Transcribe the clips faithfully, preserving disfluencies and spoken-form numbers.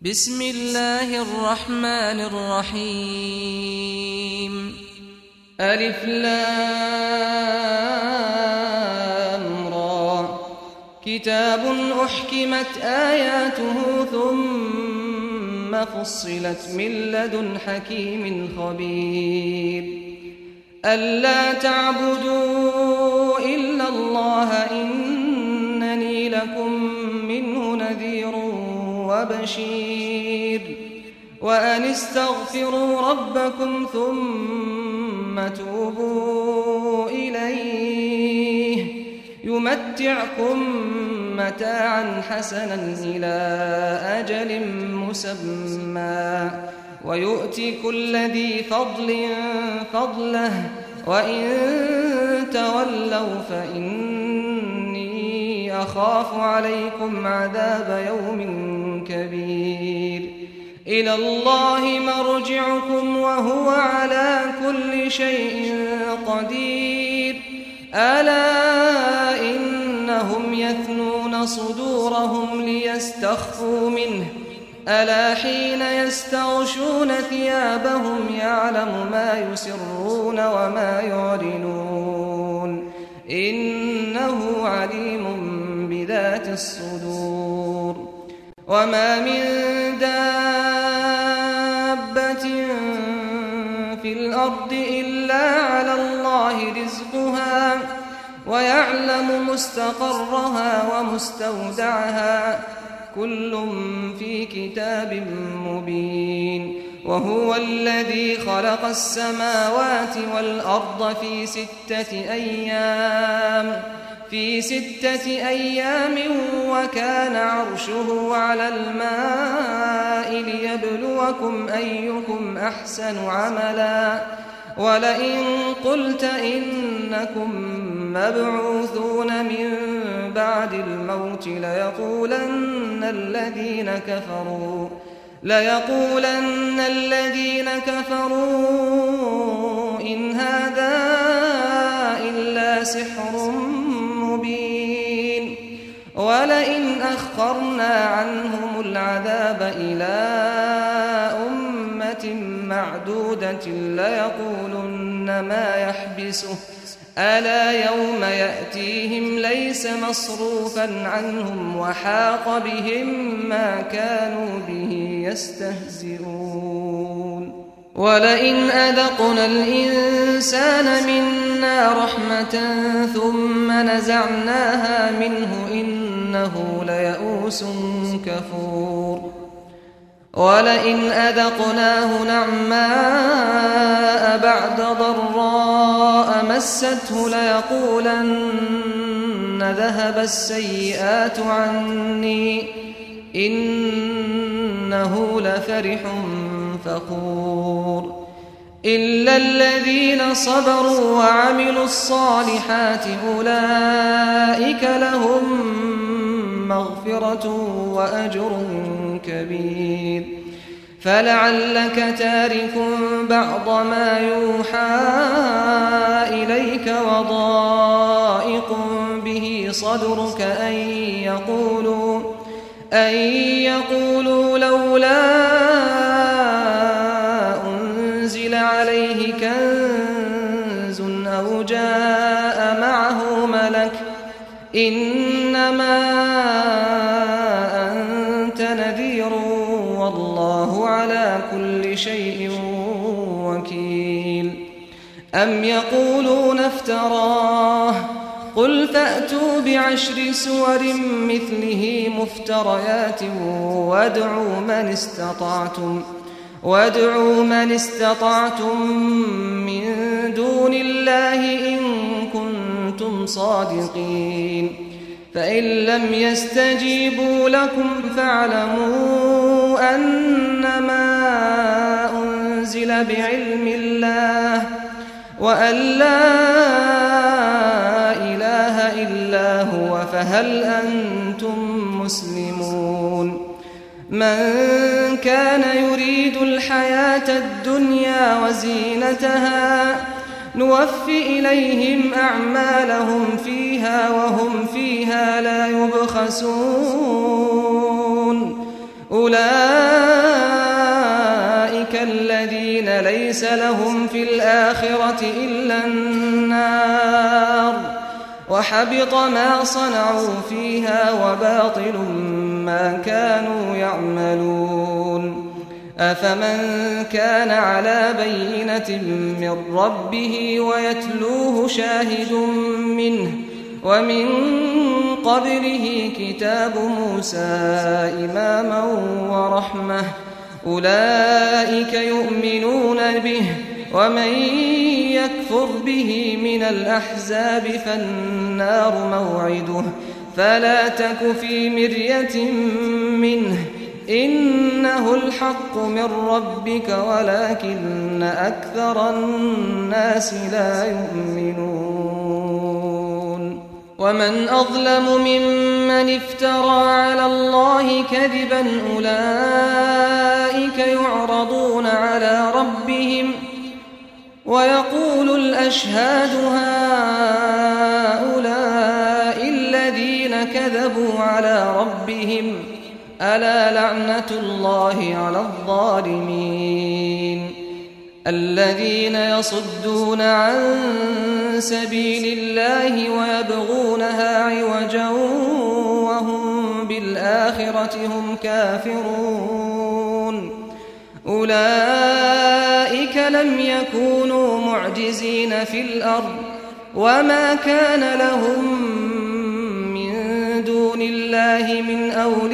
بسم الله الرحمن الرحيم. ألف لام را. كتاب أحكمت آياته ثم فصلت من لدن حكيم خبير. ألا تعبدوا إلا الله إنني لكم منه نذير وبشير. وأن استغفروا ربكم ثم توبوا إليه يمتعكم متاعا حسنا إلى أجل مسمى ويؤتي كل ذي فضل فضله وإن تولوا فإني أخاف عليكم عذاب يوم كبير. إلى الله مرجعكم وهو على كل شيء قدير. ألا إنهم يثنون صدورهم ليستخفوا منه ألا حين يستغشون ثيابهم يعلم ما يسرون وما يعلنون إنه عليم بذات الصدور. وما من دابة في الأرض إلا على الله رزقها ويعلم مستقرها ومستودعها كل في كتاب مبين. وهو الذي خلق السماوات والأرض في ستة أيام في ستة أيام وكان عرشه على الماء ليبلوكم أيكم أحسن عملا. ولئن قلت إنكم مبعوثون من بعد الموت ليقولن الذين كفروا ليقولن الذين كفروا إن هذا إلا سحر مبين. ولئن أخرنا عنهم العذاب إلى أمة معدودة ليقولن ما يحبسه ألا يوم يأتيهم ليس مصروفا عنهم وحاق بهم ما كانوا به يستهزئون. ولئن أذقنا الإنسان منا رحمة ثم نزعناها منه إنه ليئوس كفور. ولئن أذقناه نعماء بعد ضراء مسته ليقولن ذهب السيئات عني إنه لفرح فخور. إلا الذين صبروا وعملوا الصالحات أولئك لهم مغفرة وأجر كبير. فلعلك تارك بعض ما يوحى إليك وضائق به صدرك أن يقولوا أن يقولوا لولا أنزل عليه كنز أو جاء معه ملك إنما أنت نذير والله على كل شيء وكيل. أم يقولون افتراه قل فأتوا بعشر سور مثله مفتريات وادعوا من استطعتم وادعوا من استطعتم من دون الله إن كنتم صادقين. فإن لم يستجيبوا لكم فاعلموا أنما أنزل بعلم الله وأن لا إله إلا هو فهل أنتم مسلمون. من كان يريد الحياة الدنيا وزينتها نوف إليهم أعمالهم فيها وهم فيها لا يبخسون. أولئك الذين ليس لهم في الآخرة إلا النار وحبط ما صنعوا فيها وباطل ما كانوا يعملون أفمن كان على بينة من ربه ويتلوه شاهد منه ومن قبله كتاب موسى إماما ورحمة أولئك يؤمنون به ومن يكفر به من الأحزاب فالنار موعده فلا تك في مرية منه إنه الحق من ربك ولكن أكثر الناس لا يؤمنون ومن أظلم ممن افترى على الله كذبا أولئك يعرضون على ربهم ويقول الأشهاد هؤلاء الذين كذبوا على ربهم ألا لعنة الله على الظالمين الذين يصدون عن سبيل الله ويبغونها عوجا وهم بالآخرة هم كافرون أولئك لم يكونوا معجزين في الأرض وما كان لهم من دون الله من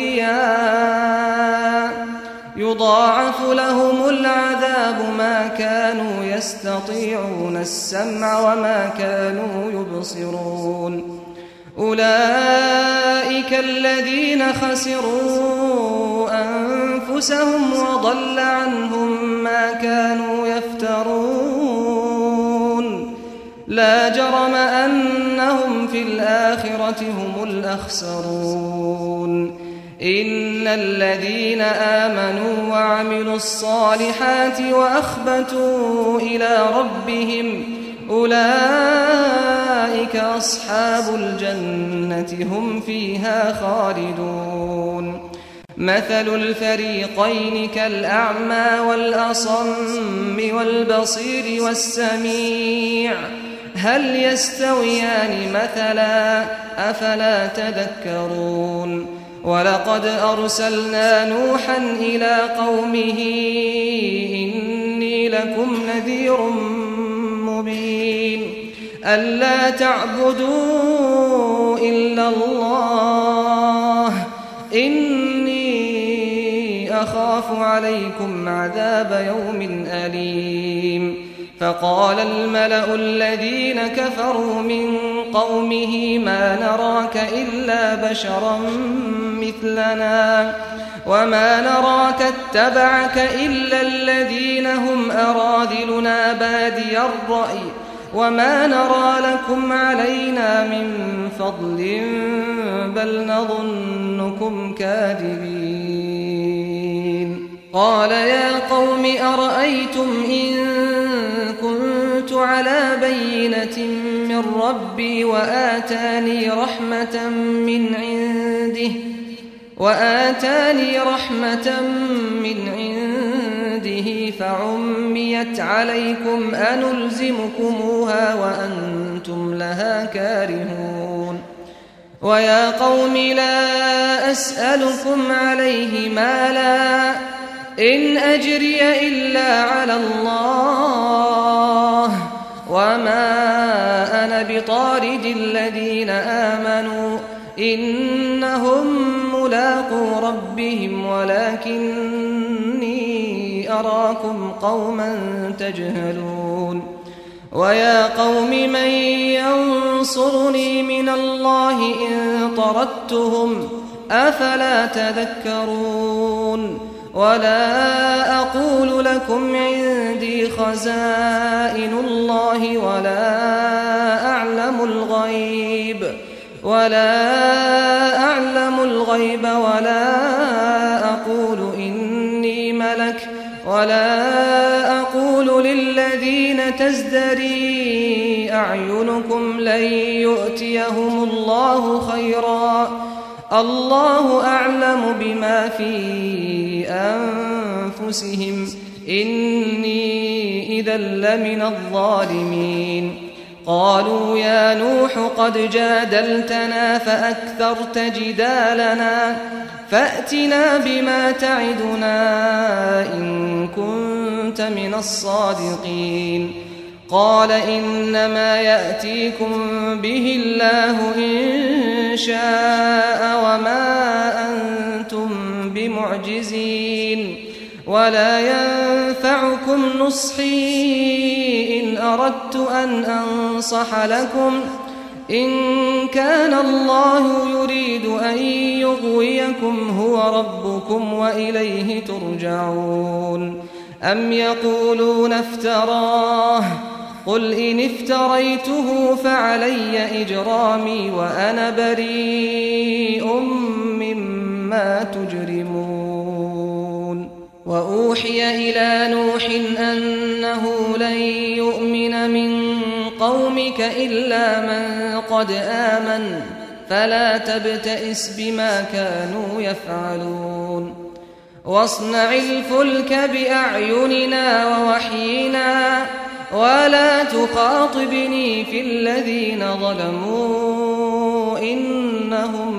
أولياء يضاعف لهم العذاب ما كانوا يستطيعون السمع وما كانوا يبصرون أولئك الذين خسروا أنفسهم وضل عنهم ما كانوا يفترون لا جرم أنهم في الآخرة هم الأخسرون إن الذين آمنوا وعملوا الصالحات وأخبتوا إلى ربهم أولئك أصحاب الجنة هم فيها خالدون مثل الفريقين كالأعمى والأصم والبصير والسميع هل يستويان مثلا أفلا تذكرون ولقد أرسلنا نوحا إلى قومه إني لكم نذير مبين ألا تعبدوا إلا الله إني أخاف عليكم عذاب يوم أليم فقال الملأ الذين كفروا من قومه ما نراك إلا بشرا مثلنا وما نراك اتبعك إلا الذين هم أراذلنا بادي الرأي وما نرى لكم علينا من فضل بل نظنكم كاذبين قال يا قوم أرأيتم إن كنت على بينة من ربي وآتاني رحمة من عنده وآتاني رحمة من عنده فعميت عليكم أنلزمكموها وأنتم لها كارهون ويا قوم لا أسألكم عليه مالا إن أجري إلا على الله وما أنا بطارد الذين آمنوا إنهم ملاقو ربهم ولكني أراكم قوما تجهلون ويا قوم من ينصرني من الله إن طردتهم أفلا تذكرون ولا أقول لكم عندي خزائن الله ولا أعلم الغيب ولا أعلم الغيب ولا أقول إني ملك ولا أقول للذين تزدري أعينكم لن يؤتيهم الله خيرا الله أعلم بما في أنفسهم إني إذا لمن الظالمين قالوا يا نوح قد جادلتنا فأكثرت جدالنا فأتنا بما تعدنا إن كنت من الصادقين قال إنما يأتيكم به الله إن شاء وما أنتم بمعجزين ولا ينفعكم نصحي إن أردت أن أنصح لكم إن كان الله يريد أن يغويكم هو ربكم وإليه ترجعون أم يقولون افتراه قل إن افتريته فعلي إجرامي وأنا بريء مما تجرمون وأوحي إلى نوح أنه لن يؤمن من قومك إلا من قد آمن فلا تبتئس بما كانوا يفعلون واصنع الفلك بأعيننا ووحينا ولا تخاطبني في الذين ظلموا إنهم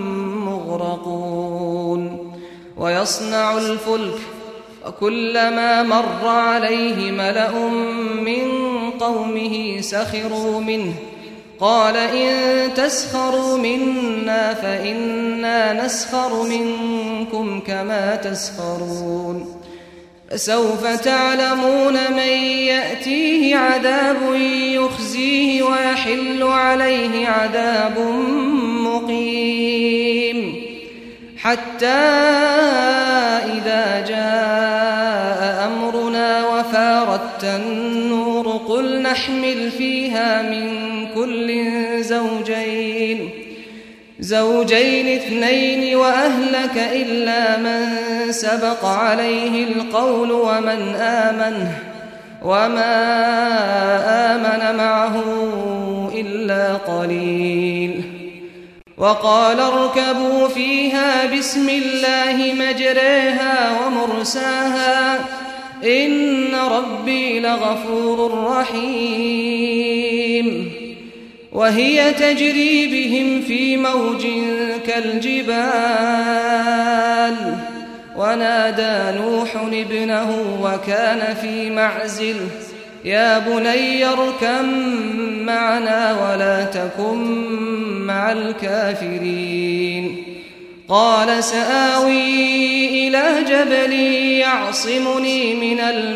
مغرقون ويصنع الفلك وكلما مر عليه ملأ من قومه سخروا منه قال إن تسخروا منا فإنا نسخر منكم كما تسخرون فسوف تعلمون من يأتيه عذاب يخزيه ويحل عليه عذاب مقيم حتى إذا جاء أمرنا وفارت النور قل نحمل فيها من كل زوجين زوجين اثنين وأهلك إلا من سبق عليه القول ومن آمن وما آمن معه إلا قليل وقال اركبوا فيها بسم الله مجريها ومرساها إن ربي لغفور رحيم وهي تجري بهم في موج كالجبال ونادى نوح ابنه وكان في معزل يا بني اركب معنا ولا تكن مع الكافرين قال سآوي إلى جبل يعصمني من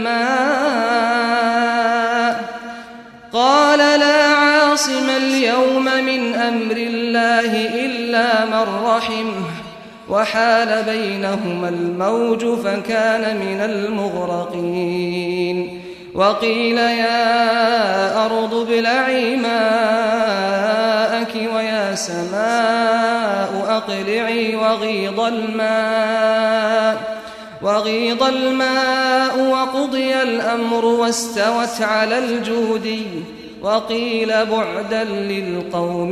الماء قال لا عاصم اليوم من أمر الله إلا من رحمه وحال بينهما الموج فكان من المغرقين وقيل يا أرض ابلعي ماءك ويا سماء أقلعي وغيض الماء وغيض الماء وقضي الأمر واستوت على الجودي وقيل بعدا للقوم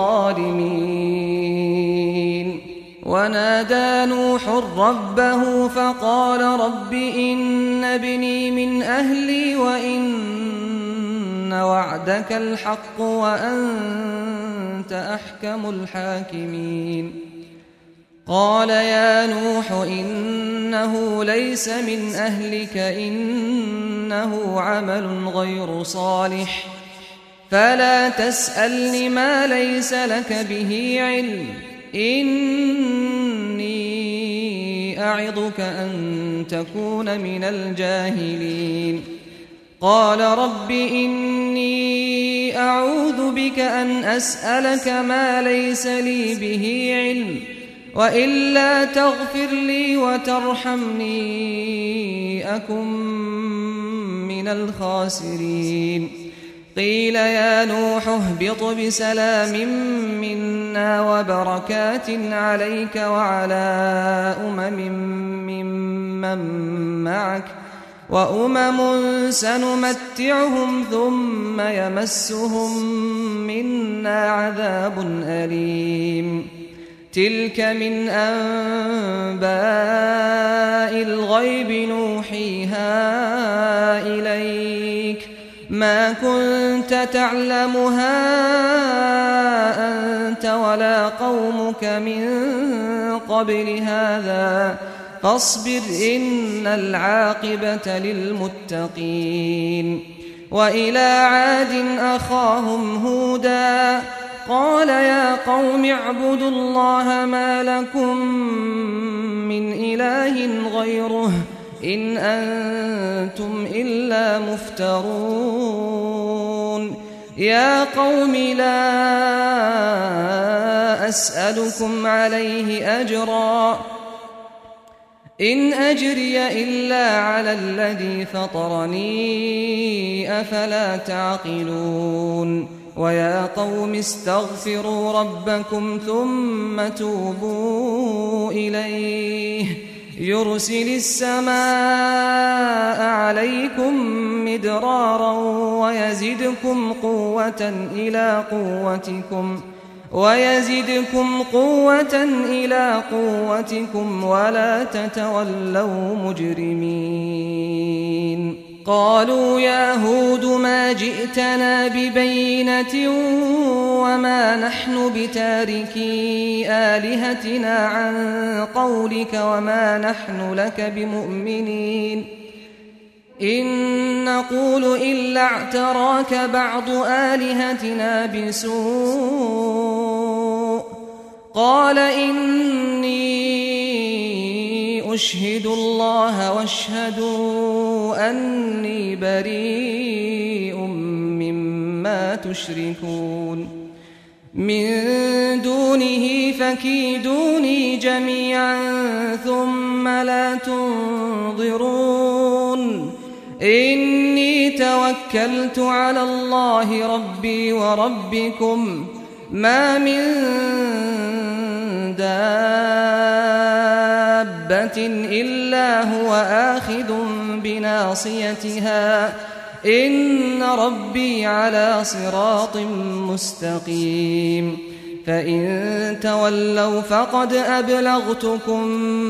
الظالمين ونادى نوح ربه فقال رب إن ابني من أهلي وإن وعدك الحق وأنت أحكم الحاكمين قال يا نوح إنه ليس من أهلك إنه عمل غير صالح فلا تسألني ما ليس لك به علم إني أعظك أن تكون من الجاهلين قال رب إني أعوذ بك أن أسألك ما ليس لي به علم وإلا تغفر لي وترحمني أكن من الخاسرين قيل يا نوح اهبط بسلام منا وبركات عليك وعلى أمم ممن معك وأمم سنمتعهم ثم يمسهم منا عذاب أليم تلك من أنباء الغيب نوحيها إليك ما كنت تعلمها أنت ولا قومك من قبل هذا فاصبر إن العاقبة للمتقين. وإلى عاد أخاهم هودا قال يا قوم اعبدوا الله ما لكم من إله غيره إن أنتم إلا مفترون. يا قوم لا أسألكم عليه أجرا إن أجري إلا على الذي فطرني أفلا تعقلون. ويا قوم استغفروا ربكم ثم توبوا إليه يرسل السماء عليكم مدرارا ويزدكم قوة إلى قوتكم ويزدكم قوة إلى قوتكم ولا تتولوا مجرمين. قالوا يا هود ما جئتنا ببينة وما نحن بتاركي آلهتنا عن قولك وما نحن لك بمؤمنين إن نقول إلا اعتراك بعض آلهتنا بسوء. قال إني أشهد الله واشهدوا أني بريء مما تشركون من دونه فكيدوني جميعا ثم لا تنظرون. إني توكلت على الله ربي وربكم ما من دابة إلا هو آخذ بناصيتها إن ربي على صراط مستقيم. فإن تولوا فقد أبلغتكم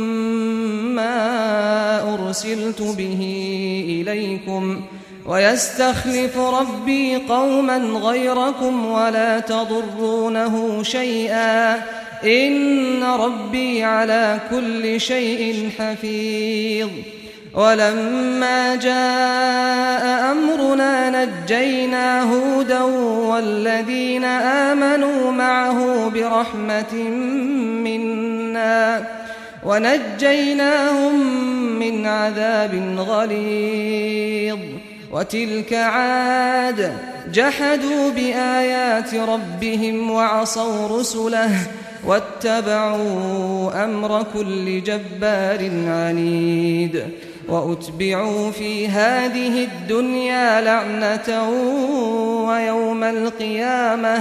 ما أرسلت به إليكم ويستخلف ربي قوما غيركم ولا تضرونه شيئا إن ربي على كل شيء حفيظ. ولما جاء أمرنا نجينا هودا والذين آمنوا معه برحمة منا ونجيناهم من عذاب غليظ. وتلك عاد جحدوا بآيات ربهم وعصوا رسله واتبعوا أمر كل جبار عنيد. وأتبعوا في هذه الدنيا لعنة ويوم القيامة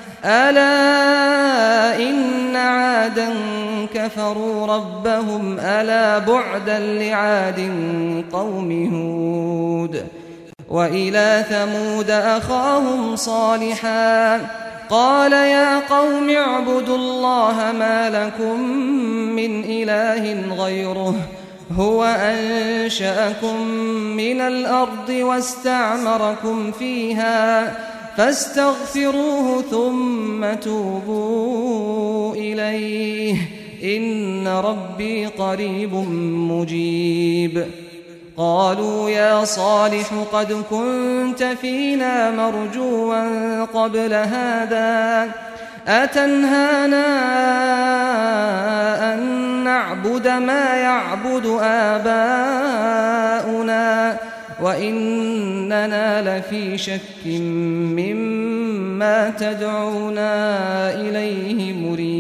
ألا إن عادا كفروا ربهم ألا بعدا لعاد قوم هود. وإلى ثمود أخاهم صالحا قال يا قوم اعبدوا الله ما لكم من إله غيره هو أنشأكم من الأرض واستعمركم فيها فاستغفروه ثم توبوا إليه إن ربي قريب مجيب. قالوا يا صالح قد كنت فينا مرجوا قبل هذا أتنهانا أن نعبد ما يعبد آباؤنا وإننا لفي شك مما تدعونا إليه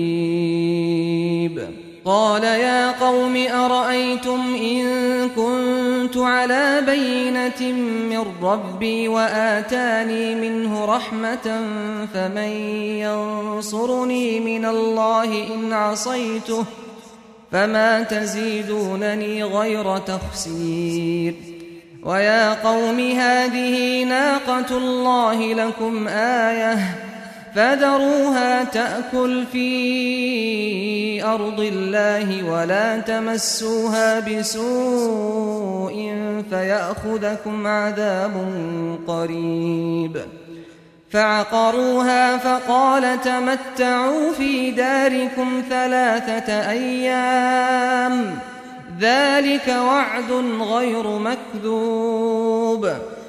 مريب. قال يا قوم أرأيتم إن كنت على بينة من ربي وآتاني منه رحمة فمن ينصرني من الله إن عصيته فما تزيدونني غير تخسير. ويا قوم هذه ناقة الله لكم آية فذروها تأكل في أرض الله ولا تمسوها بسوء فيأخذكم عذاب قريب. فعقروها فقال تمتعوا في داركم ثلاثة أيام ذلك وعد غير مكذوب.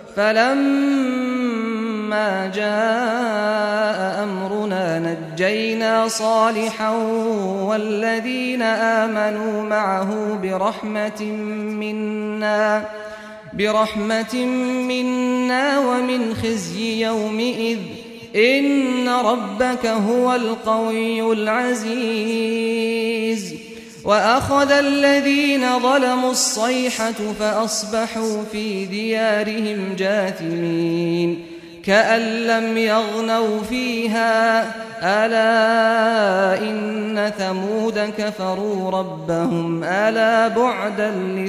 فلما جاء أمرنا نجينا صالحا والذين آمنوا معه برحمة منا برحمة منا ومن خزي يومئذ إن ربك هو القوي العزيز. وأخذ الذين ظلموا الصيحة فأصبحوا في ديارهم جاثمين كأن لم يغنوا فيها ألا إن ثمود كفروا ربهم ألا بعدا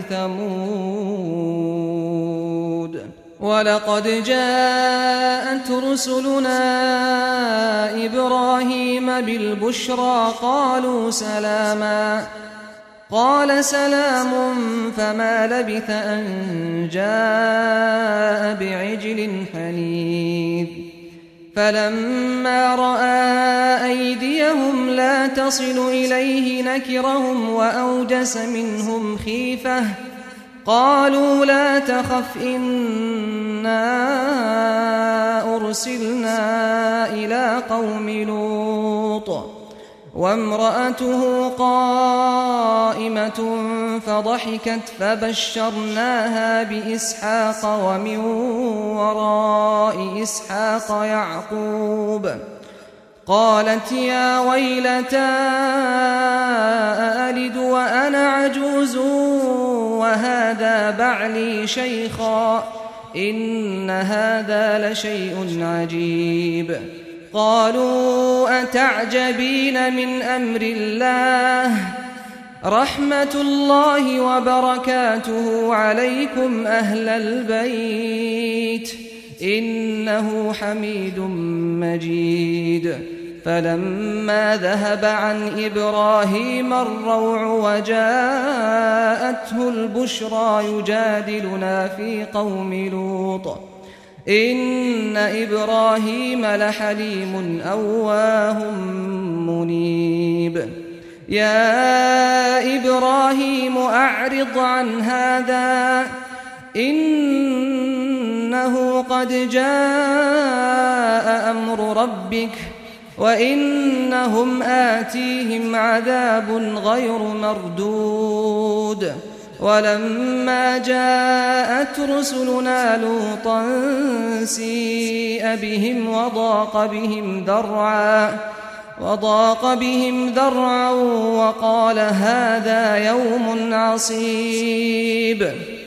لثمود. ولقد جاءت رسلنا إبراهيم بالبشرى قالوا سلاما قال سلام فما لبث أن جاء بعجل حنيذ. فلما رأى أيديهم لا تصل إليه نكرهم وأوجس منهم خيفة قالوا لا تخف إنا أرسلنا إلى قوم لوط وامرأته قائمة فضحكت فبشرناها بإسحاق ومن وراء إسحاق يعقوب. قالت يا ويلتى أألد وأنا عجوز وهذا بعلي شيخا إن هذا لشيء عجيب. قالوا أتعجبين من أمر الله رحمة الله وبركاته عليكم أهل البيت إنه حميد مجيد. فلما ذهب عن إبراهيم الروع وجاءته البشرى يجادلنا في قوم لوط إن إبراهيم لحليم أواه منيب. يا إبراهيم أعرض عن هذا إنه قد جاء أمر ربك وإنهم آتيهم عذاب غير مردود. ولما جاءت رسلنا لوطا سيء بهم وضاق بهم ذرعا وضاق بهم ذرعا وقال هذا يوم عصيب.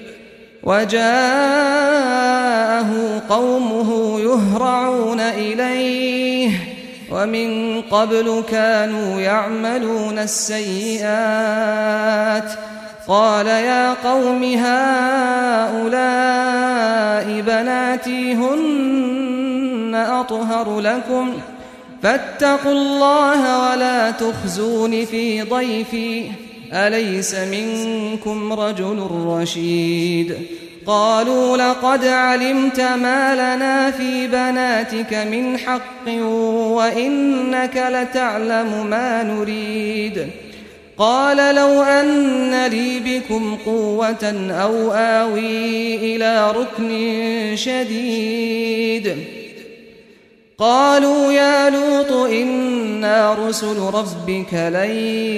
وجاءه قومه يهرعون إليه ومن قبل كانوا يعملون السيئات قال يا قوم هؤلاء بناتي هن أطهر لكم فاتقوا الله ولا تخزون في ضيفي أليس منكم رجل رشيد. قالوا لقد علمت ما لنا في بناتك من حق وإنك لتعلم ما نريد. قال لو أن لي بكم قوة أو آوي إلى ركن شديد. قالوا يا لوط إنا رسل ربك لن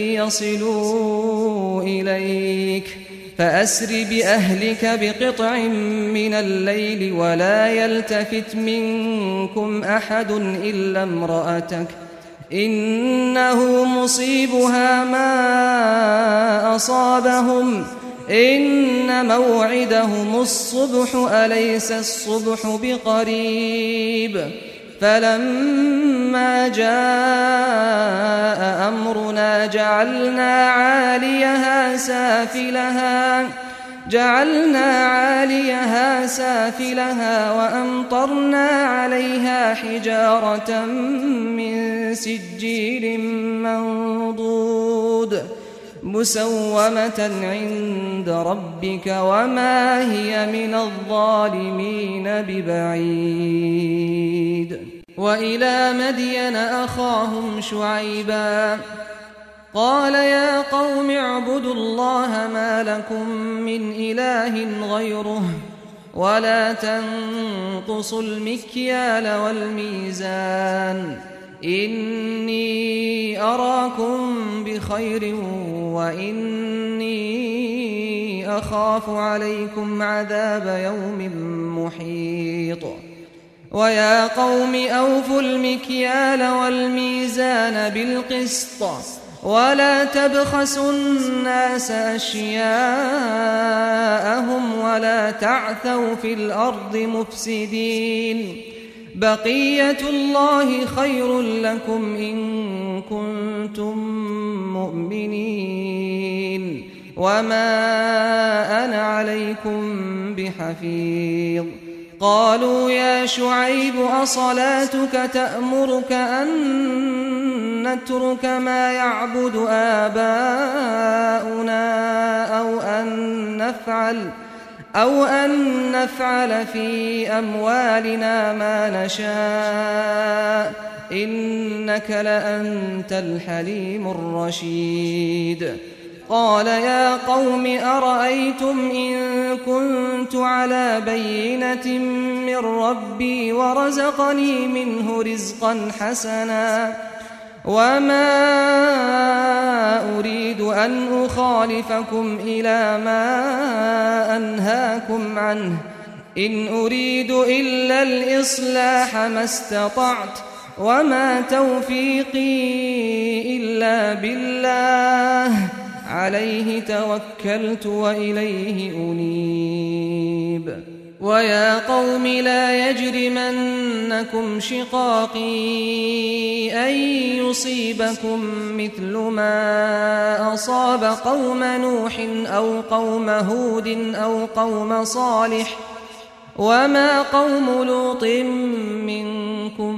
يصلوا إليك فأسر بأهلك بقطع من الليل ولا يلتفت منكم أحد إلا امرأتك إنه مصيبها ما أصابهم إن موعدهم الصبح أليس الصبح بقريب. فلما جاء أمرنا جعلنا عاليها سافلها جعلنا عاليها سافلها وأمطرنا عليها حجارة من سجيل منضود مسومة عند ربك وما هي من الظالمين ببعيد. وإلى مدين أخاهم شعيبا قال يا قوم اعبدوا الله ما لكم من إله غيره ولا تنقصوا المكيال والميزان إني أراكم بخير وإني أخاف عليكم عذاب يوم محيط. ويا قوم أوفوا المكيال والميزان بالقسط ولا تبخسوا الناس أشياءهم ولا تعثوا في الأرض مفسدين بقية الله خير لكم إن كنتم مؤمنين وما أنا عليكم بحفيظ. قالوا يا شعيب أصلاتك تأمرك أن نترك ما يعبد آباؤنا أو أن نفعل أو أن نفعل في أموالنا ما نشاء إنك لأنت الحليم الرشيد. قال يا قوم أرأيتم إن كنت على بينة من ربي ورزقني منه رزقا حسنا وما أريد أن أخالفكم إلى ما أنهاكم عنه إن أريد إلا الإصلاح ما استطعت وما توفيقي إلا بالله عليه توكلت وإليه أنيب. ويا قوم لا يجرمنكم شقاقي أن يصيبكم مثل ما أصاب قوم نوح أو قوم هود أو قوم صالح وما قوم لوط منكم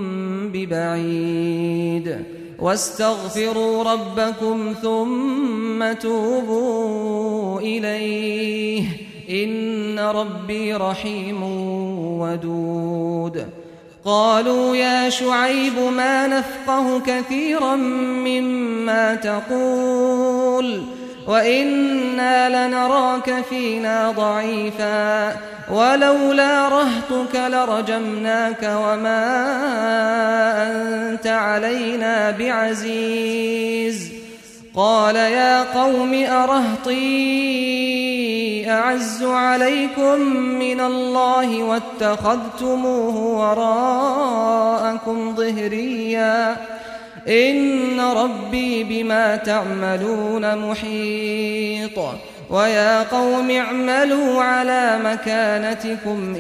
ببعيد. واستغفروا ربكم ثم توبوا إليه إن ربي رحيم ودود. قالوا يا شعيب ما نفقه كثيرا مما تقول وإنا لنراك فينا ضعيفا ولولا رهطك لرجمناك وما أنت علينا بعزيز. قال يا قوم أرهطي أعز عليكم من الله واتخذتموه وراءكم ظهريا إن ربي بما تعملون محيط. ويا قوم اعملوا على مكانتكم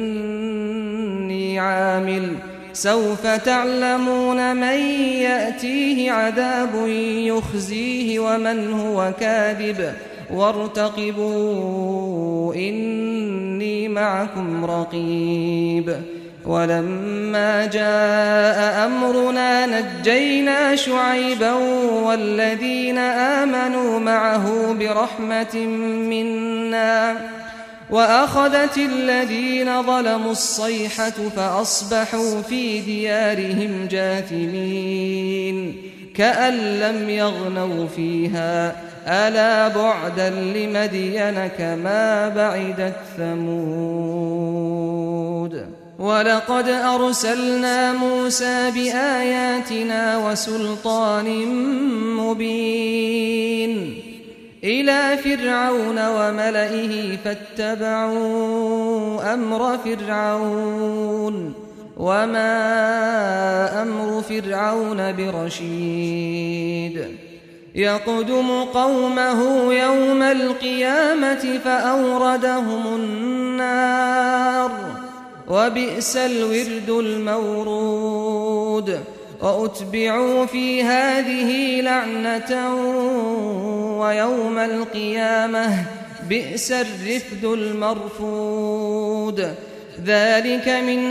إني عامل سوف تعلمون من يأتيه عذاب يخزيه ومن هو كاذب وارتقبوا إني معكم رقيب. ولما جاء أمرنا نجينا شعيبا والذين آمنوا معه برحمة منا وأخذت الذين ظلموا الصيحة فأصبحوا في ديارهم جاثمين كأن لم يغنوا فيها ألا بعدا لمدين كما بعدت ثمود. ولقد أرسلنا موسى بآياتنا وسلطان مبين إلى فرعون وملئه فاتبعوا أمر فرعون وما أمر فرعون برشيد. يقدم قومه يوم القيامة فأوردهم النار وبئس الورد المورود. وأتبعوا في هذه لعنة ويوم القيامة بئس الرفد المرفود ذلك من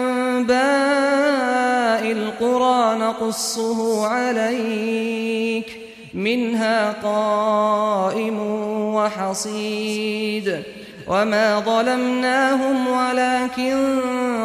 أنباء القرى نقصه عليك منها قائم وحصيد وما ظلمناهم ولكن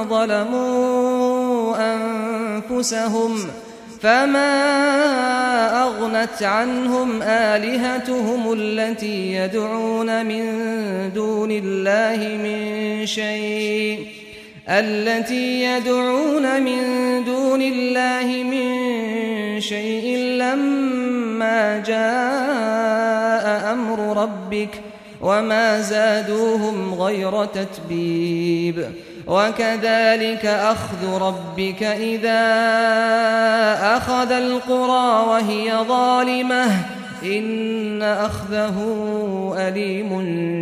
ظلموا أنفسهم فما أغنت عنهم آلهتهم التي يدعون من دون الله من شيء التي يدعون من دون الله من شيء لما جاء أمر ربك وما زادوهم غير تتبيب وكذلك أخذ ربك إذا أخذ القرى وهي ظالمة إن أخذه أليم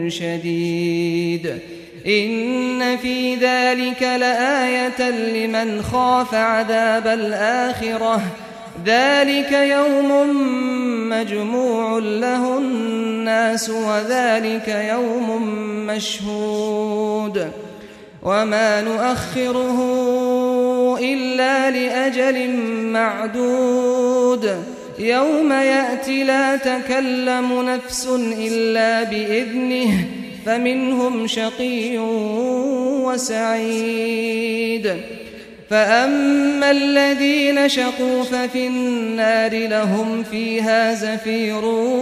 شديد إن في ذلك لآية لمن خاف عذاب الآخرة ذلك يوم مجموع له الناس وذلك يوم مشهود وما نؤخره إلا لأجل معدود يوم يأتي لا تكلم نفس إلا بإذنه فمنهم شقي وسعيد فأما الذين شقوا ففي النار لهم فيها زفير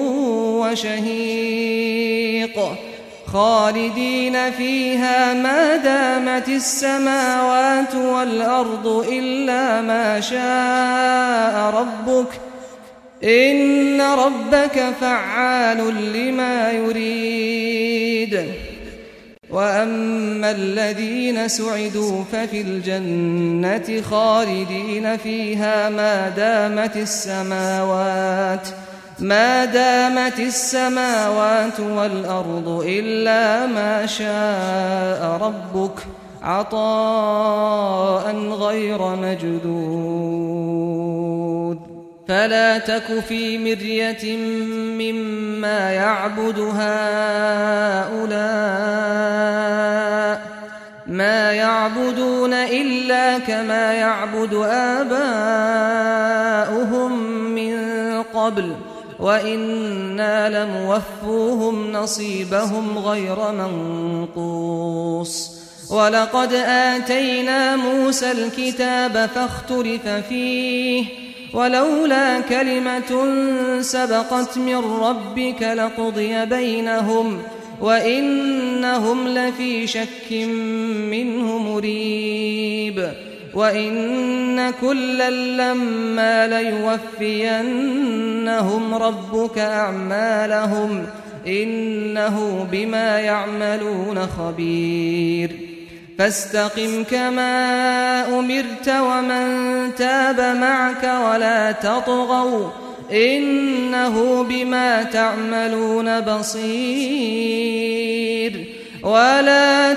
وشهيق خالدين فيها ما دامت السماوات والأرض إلا ما شاء ربك إن ربك فعال لما يريد وأما الذين سعدوا ففي الجنة خالدين فيها ما دامت السماوات ما دامت السماوات والأرض إلا ما شاء ربك عطاء غير مجدود فلا تك في مرية مما يعبد هؤلاء ما يعبدون إلا كما يعبد آباؤهم من قبل وإنا لموفوهم نصيبهم غير منقوص ولقد آتينا موسى الكتاب فاختلف فيه ولولا كلمة سبقت من ربك لقضي بينهم وإنهم لفي شك منه مريب وإن كلا لما ليوفينهم ربك أعمالهم إنه بما يعملون خبير فاستقم كما أمرت ومن تاب معك ولا تطغوا إنه بما تعملون بصير ولا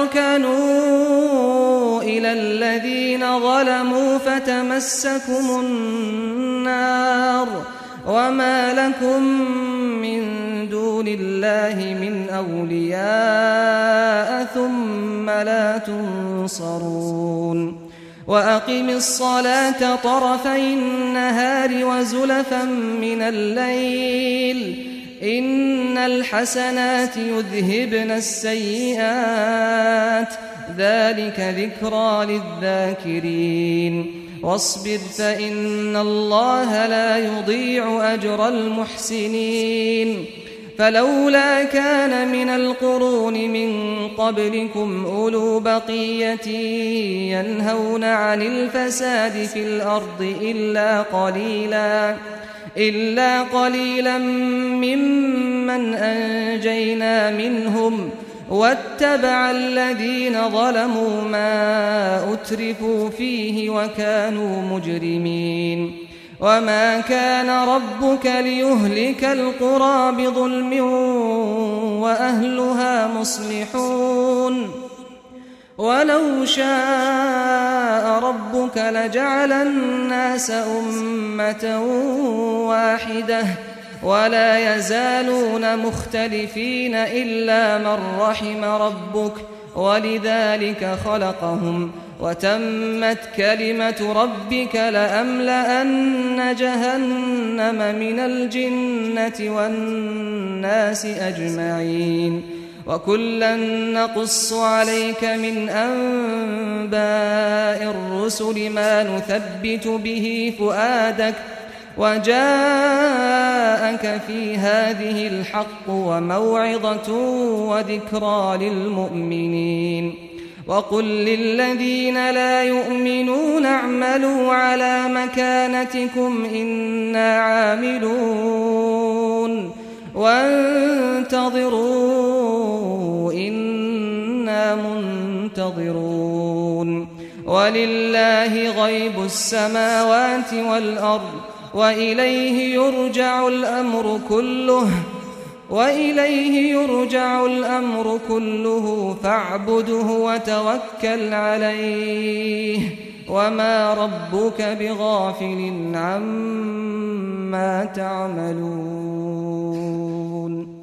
تركنوا إلى الذين ظلموا فتمسكم النار وما لكم من دون الله من أولياء ثم لا تنصرون وأقم الصلاة طرفي النهار وزلفا من الليل إن الحسنات يذهبن السيئات ذلك ذكرى للذاكرين واصبر فإن الله لا يضيع أجر المحسنين فلولا كان من القرون من قبلكم أولو بقية ينهون عن الفساد في الأرض إلا قليلا إلا قليلا ممن أنجينا منهم واتبع الذين ظلموا ما أترفوا فيه وكانوا مجرمين وما كان ربك ليهلك القرى بظلم وأهلها مصلحون ولو شاء ربك لجعل الناس أمة واحدة ولا يزالون مختلفين إلا من رحم ربك ولذلك خلقهم وتمت كلمة ربك لأملأن جهنم من الجنة والناس أجمعين وكلا نقص عليك من أنباء الرسل ما نثبت به فؤادك وجاءك في هذه الحق وموعظة وذكرى للمؤمنين وقل للذين لا يؤمنون اعملوا على مكانتكم إنا عاملون وانتظروا إنا منتظرون ولله غيب السماوات والأرض وإليه يرجع الأمر كله وإليه يرجع الأمر كله فاعبده وتوكل عليه وما ربك بغافل عما تعملون.